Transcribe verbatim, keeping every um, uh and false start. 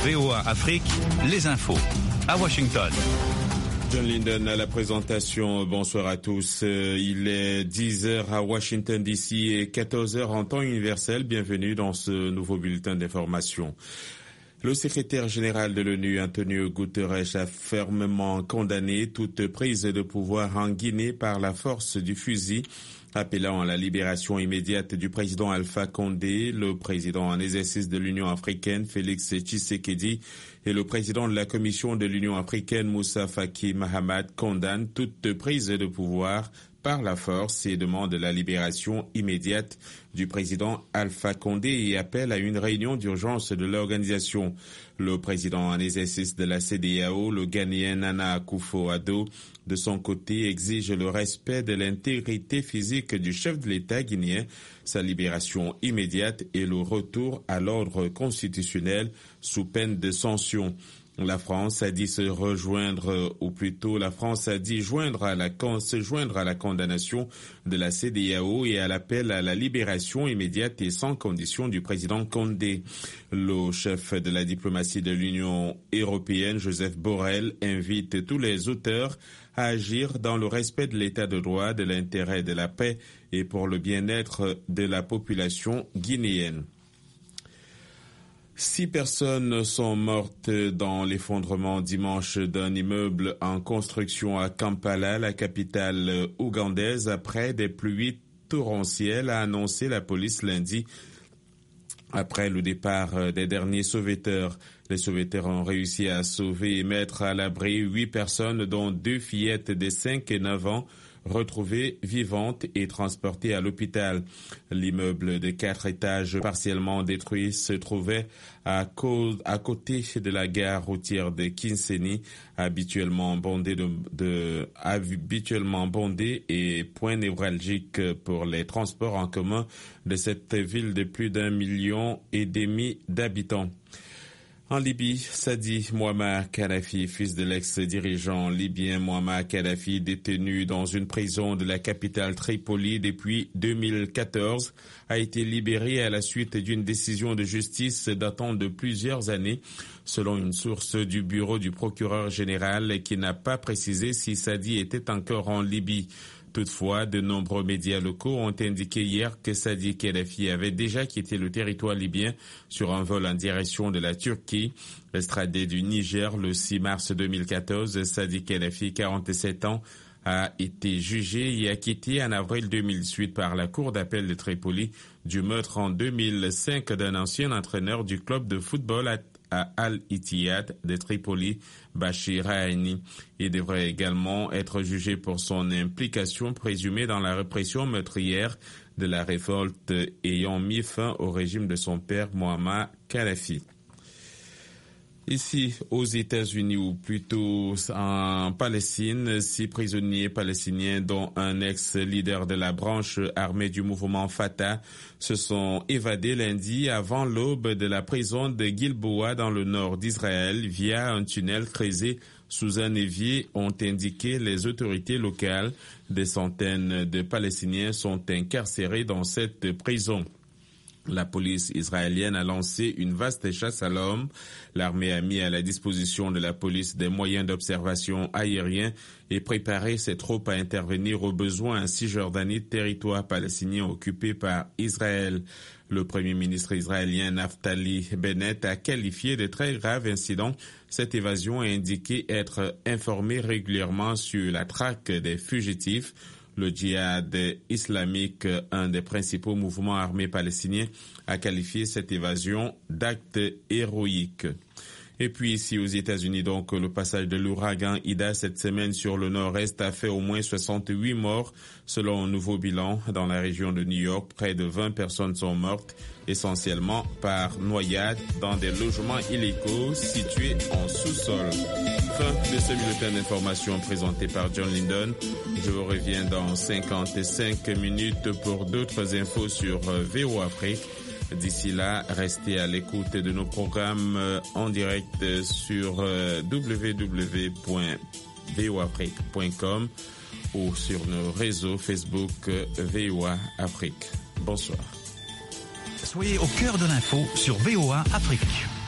V O A Afrique, les infos. À Washington. John Linden à la présentation. Bonsoir à tous. Il est dix heures à Washington D C et quatorze heures en temps universel. Bienvenue dans ce nouveau bulletin d'information. Le secrétaire général de l'ONU, Antonio Guterres, a fermement condamné toute prise de pouvoir en Guinée par la force du fusil, appelant à la libération immédiate du président Alpha Condé. Le président en exercice de l'Union africaine, Félix Tshisekedi, et le président de la Commission de l'Union africaine, Moussa Faki Mahamat, condamnent toute prise de pouvoir par la force et demandent la libération immédiate du président Alpha Condé et appellent à une réunion d'urgence de l'organisation. Le président en exercice de la C D A O, le Ghanéen Nana Akufo-Addo, de son côté, exige le respect de l'intégrité physique du chef de l'État guinéen, sa libération immédiate et le retour à l'ordre constitutionnel sous peine de sanction. La France a dit se rejoindre, ou plutôt la France a dit joindre à la, se joindre à la condamnation de la C D A O et à l'appel à la libération immédiate et sans condition du président Condé. Le chef de la diplomatie de l'Union européenne, Joseph Borrell, invite tous les auteurs à agir dans le respect de l'état de droit, de l'intérêt de la paix et pour le bien-être de la population guinéenne. Six personnes sont mortes dans l'effondrement dimanche d'un immeuble en construction à Kampala, la capitale ougandaise, après des pluies torrentielles, a annoncé la police lundi. Après le départ des derniers sauveteurs, les sauveteurs ont réussi à sauver et mettre à l'abri huit personnes, dont deux fillettes de cinq et neuf ans, retrouvées vivantes et transportées à l'hôpital. L'immeuble de quatre étages partiellement détruit se trouvait à, co- à côté de la gare routière de Kinseni, habituellement bondée de, de habituellement bondée et point névralgique pour les transports en commun de cette ville de plus d'un million et demi d'habitants. En Libye, Sadi Mouammar Kadhafi, fils de l'ex-dirigeant libyen Mouammar Kadhafi, détenu dans une prison de la capitale Tripoli depuis deux mille quatorze, a été libéré à la suite d'une décision de justice datant de plusieurs années, selon une source du bureau du procureur général qui n'a pas précisé si Sadi était encore en Libye. Toutefois, de nombreux médias locaux ont indiqué hier que Sadi Kadhafi avait déjà quitté le territoire libyen sur un vol en direction de la Turquie. Extradé du Niger le six mars deux mille quatorze, Sadi Kadhafi, quarante-sept ans, a été jugé et acquitté en avril deux mille dix-huit par la Cour d'appel de Tripoli du meurtre en deux mille cinq d'un ancien entraîneur du club de football à à Al-Ittihad de Tripoli, Bachir Haini. Il devrait également être jugé pour son implication présumée dans la répression meurtrière de la révolte ayant mis fin au régime de son père Mouammar Kadhafi. Ici, aux États-Unis, ou plutôt en Palestine, six prisonniers palestiniens, dont un ex-leader de la branche armée du mouvement Fatah, se sont évadés lundi avant l'aube de la prison de Gilboa dans le nord d'Israël via un tunnel creusé sous un évier, ont indiqué les autorités locales. Des centaines de Palestiniens sont incarcérés dans cette prison. La police israélienne a lancé une vaste chasse à l'homme. L'armée a mis à la disposition de la police des moyens d'observation aériens et préparé ses troupes à intervenir au besoin en Cisjordanie, territoire palestinien occupé par Israël. Le premier ministre israélien Naftali Bennett a qualifié de très grave incident cette évasion et indiqué être informé régulièrement sur la traque des fugitifs. Le djihad islamique, un des principaux mouvements armés palestiniens, a qualifié cette évasion d'acte héroïque. Et puis ici aux États-Unis, donc, le passage de l'ouragan Ida cette semaine sur le nord-est a fait au moins soixante-huit morts. Selon un nouveau bilan, dans la région de New York, près de vingt personnes sont mortes, essentiellement par noyade dans des logements illégaux situés en sous-sol. Fin de ce bulletin d'information présenté par John Linden. Je vous reviens dans cinquante-cinq minutes pour d'autres infos sur V O Afrique. D'ici là, restez à l'écoute de nos programmes en direct sur w w w point v o afrique point com ou sur nos réseaux Facebook V O A Afrique. Bonsoir. Soyez au cœur de l'info sur V O A Afrique.